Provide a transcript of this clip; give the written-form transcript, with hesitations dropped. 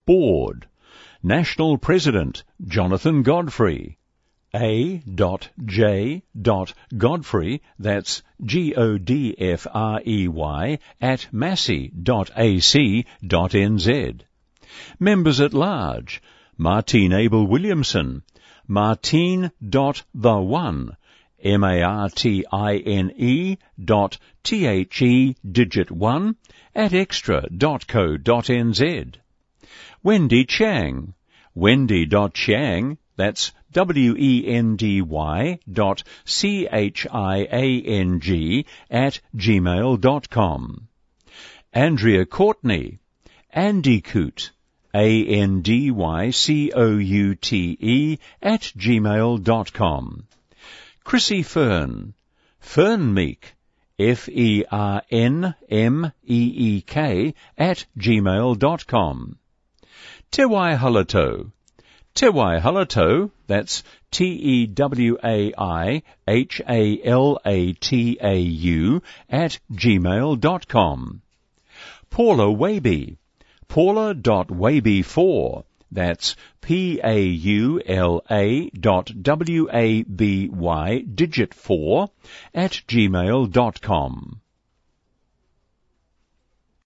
Board. National President, Jonathan Godfrey. A.J.Godfrey, that's Godfrey, at massey.ac.nz. Members at large, Martine Abel-Williamson, Martine.the1, martine.the1 at extra.co.nz. Wendy Chang, wendy.chang, that's wendy.chiang at gmail.com. Andrea Courtney, Andycoute, ANDYCOUTE at gmail.com. Chrissy Fern, Fernmeek, FERNMEEK at gmail.com. Tewai Halato, Tewai Halato, that's TEWAIHALATAU at gmail.com. Paula Waby, Paula.Waby4, that's PAULA.WABY digit 4 at gmail.com.